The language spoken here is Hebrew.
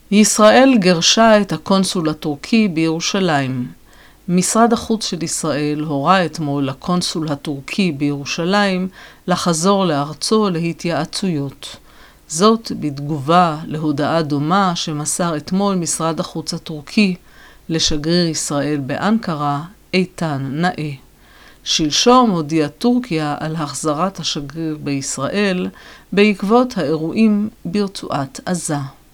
ישראל גרשה את הקונסול הטורקי בירושלים. משרד החוץ של ישראל הורה אתמול לקונסול הטורקי בירושלים לחזור לארצו להתייעצויות. זאת בתגובה להודעה דומה שמסר אתמול משרד החוץ הטורקי לשגריר ישראל באנקרה, איתן נאה. שלשום הודיעה טורקיה על החזרת השגריר בישראל בעקבות האירועים ברצועת עזה.